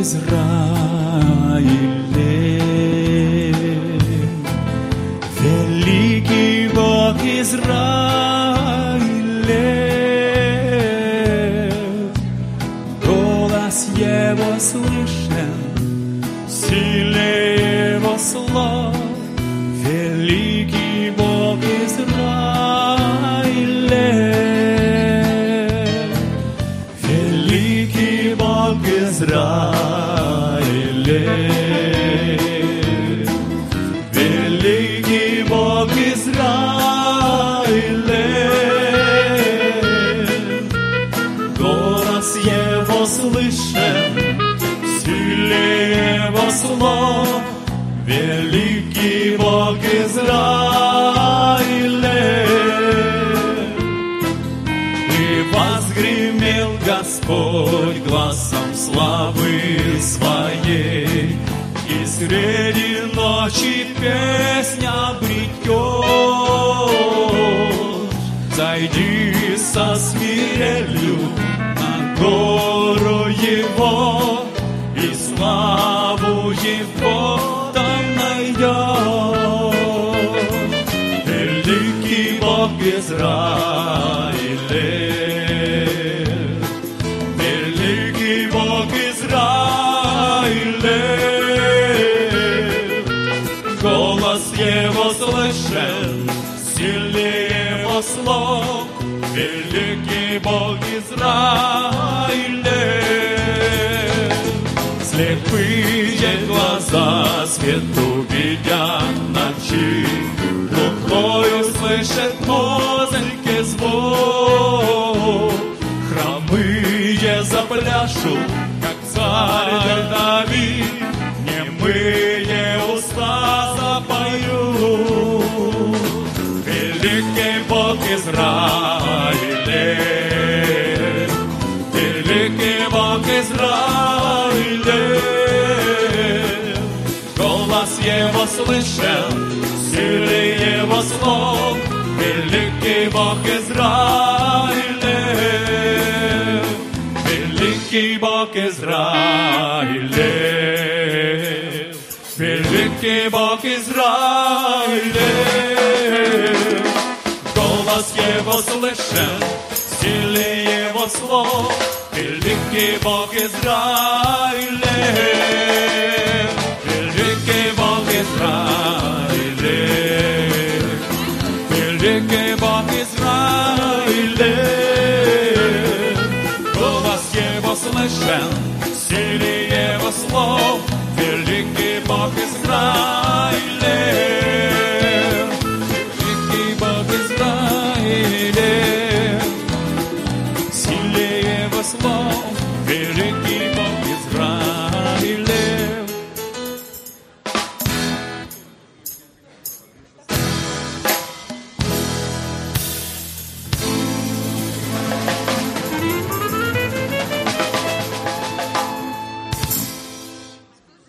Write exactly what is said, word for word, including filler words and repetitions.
Израиле. Великий Бог Израиле, голос Его слышен, силе Его слов. Великий Бог Израиле, великий Бог Израиле, великий Бог Израиле, голос Его слышен, силе Его слов. Великий Бог Израиле, и возгремел Господь гласом славы своей, и среди ночи песня обретешь. Зайди со свирелью на гору Его, и славу Его там найдешь. Великий Бог Израиле, великий Бог Израиле, голос Его слышен, сильнее Его слов. Великий Бог Израиле, слепые глаза свет увидят ночи, глухой услышит музыки звук, хромые запляшут, как царь Давид, немые уста запоют. Великий Бог Израиле, великий Бог Израиле, голос Его слышен, силы Его слов. Великий Бог Израиле, великий Бог Израиле, великий Бог Израиле, голос Его слышен, силы Его слов. Великий Бог Израиле,